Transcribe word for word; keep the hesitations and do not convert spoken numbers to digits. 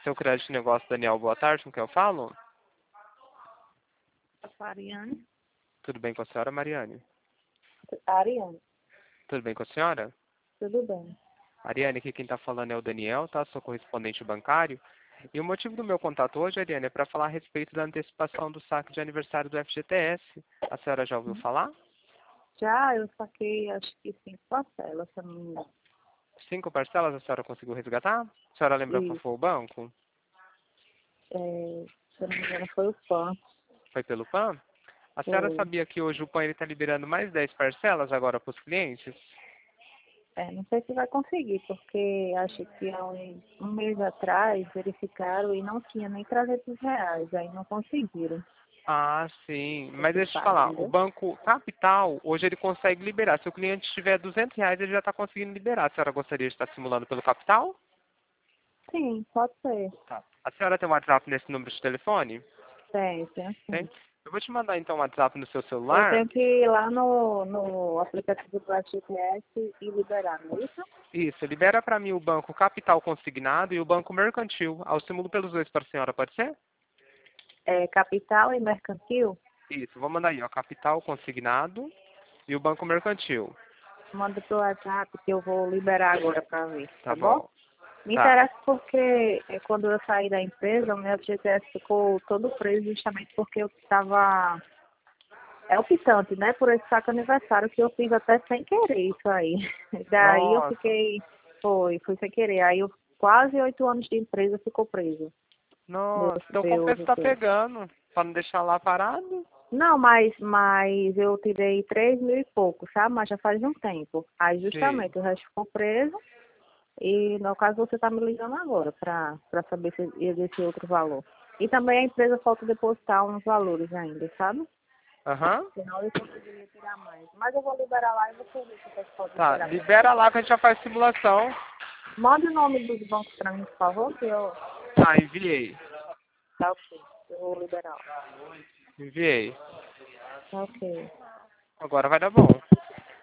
Seu crédito de negócio, Daniel, boa tarde, com quem eu falo? Ariane. Tudo bem com a senhora, Mariane? Ariane, Tudo bem com a senhora? tudo bem. Ariane, aqui quem está falando é o Daniel, tá? Sou correspondente bancário. E o motivo do meu contato hoje, Ariane, é para falar a respeito da antecipação do saque de aniversário do F G T S. A senhora já ouviu falar? Já eu saquei, acho que cinco parcelas, se eu não me engano. Cinco parcelas a senhora conseguiu resgatar? A senhora lembra qual E, foi o banco? é, se eu não me engano, foi o P A N. Foi pelo P A N? A senhora Foi. sabia que hoje o P A N está liberando mais dez parcelas agora para os clientes? É, não sei se vai conseguir, porque acho que há um, um mês atrás verificaram e não tinha nem trezentos reais, aí não conseguiram Ah, sim. Mas deixa eu te antecipar, falar, o entendeu? Banco Capital, hoje ele consegue liberar. Se o cliente tiver duzentos reais, ele já está conseguindo liberar. A senhora gostaria de estar simulando pelo Capital? Sim, pode ser. Tá. A senhora tem um WhatsApp nesse número de telefone? Tem, tem Tem? assim. Eu vou te mandar então um WhatsApp no seu Eu celular. tenho que ir lá no, no aplicativo do F G T S e liberar, não é isso? Isso, libera para mim o Banco Capital Consignado e o Banco Mercantil. Eu simulo pelos dois para a senhora, pode ser? É, capital e mercantil? Isso, vou mandar aí, ó, Capital Consignado e o Banco Mercantil. Manda pro WhatsApp que eu vou liberar agora para ver, Tá tá bom? bom. Me Tá. interessa porque é, quando eu saí da empresa, o meu F G T S ficou todo preso justamente porque eu estava é optante, né, por esse saco aniversário que eu fiz até sem querer isso aí. Daí eu Nossa. fiquei, foi, foi sem querer. Aí eu, quase oito anos de empresa ficou preso. Meu, Nossa, então meu compensa estar G T S. pegando, para não deixar lá parado. Não, mas, mas eu tirei três mil e pouco, sabe? Mas já faz um tempo. Aí Sim. justamente o resto ficou preso. E no caso você está me ligando agora para saber se existe outro valor. E também a empresa falta depositar uns valores ainda, sabe? Aham. Senão eu conseguiria tirar mais. Mas eu vou liberar lá e você vê se você pode Tá, liberar para mim. libera lá que a gente já faz simulação. Manda o nome dos bancos para mim, por favor, que eu... Tá, enviei. Tá ok, eu vou liberar. Enviei. Tá ok. Agora vai dar bom.